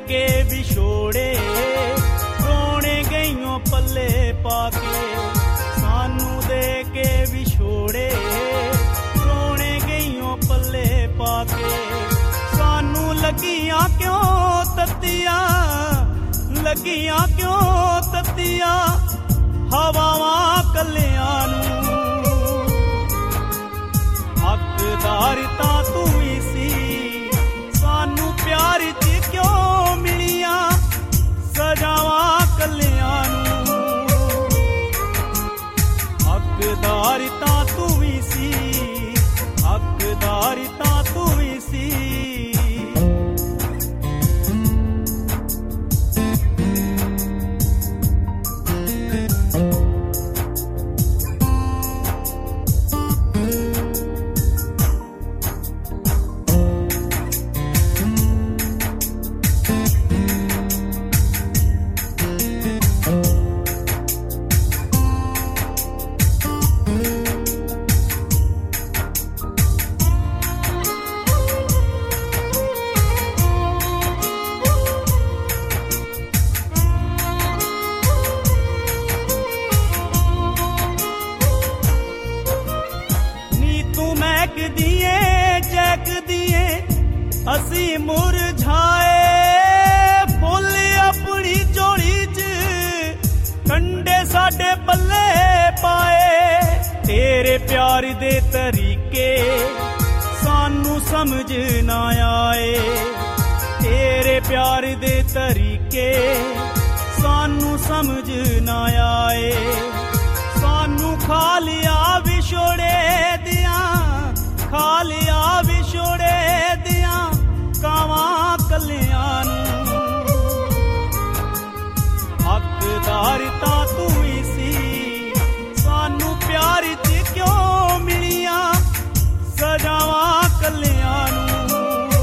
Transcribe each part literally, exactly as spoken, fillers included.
के विछोड़े रोने गईयों पल्ले पाके सानू दे के विछोड़े रोने गईयों पल्ले पाके सानू लगियां क्यों तत्तियां लगियां क्यों तत्तियां हवावां कलियां नूं हकदार तां तू ही सी सानू प्यार च क्यों मिलियां सजावां कलियां नूं हकदार तां तू ही सी हकदार तां तू ही सी असी मुरझाए फुल अपनी झोली च कंडे साडे पल्ले पाए तेरे प्यार दे तरीके सानू समझ ना आए तेरे प्यार दे तरीके सानू समझ ना आए सानू खा लिया विछोड़े दियां खा लिया विछोड़े दियां कावां कलियां नूं हकदार तां तू ही सी सानू प्यार च क्यों मिलियां सजावां कलियां नूं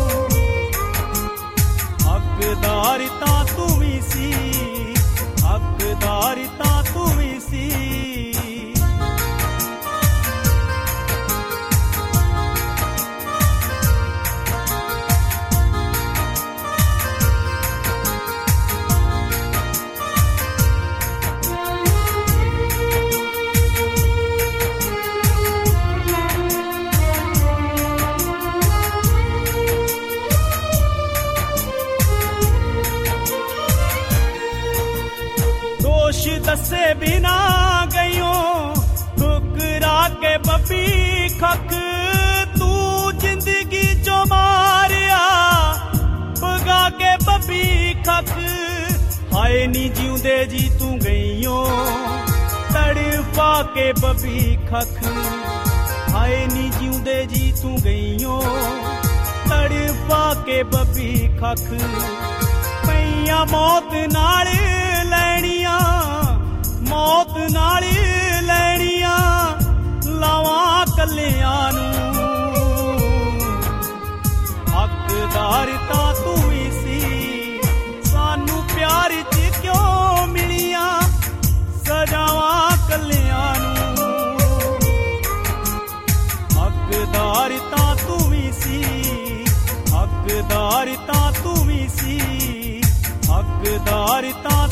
हकदार तां तू ही सी हकदार तां तू ही सी दसे बिना गईयों ठुकरा के बबी खक तू जिंदगी चो मारिया भगा के बबी खक हाय नी जिउंदे जी तू गईयों तड़पा के बबी खक हाय नी जिउंदे जी तू गईयों तड़पा के बबी खक पईयां मौत नाल लैणियां मौत नाल लैणियां लावां कलियां नूं हकदार तां तू ही सी सानू प्यार च क्यों मिलियां सजावां कलियां नूं हकदार तां तू ही सी हकदार तां तू ही सी हकदार तां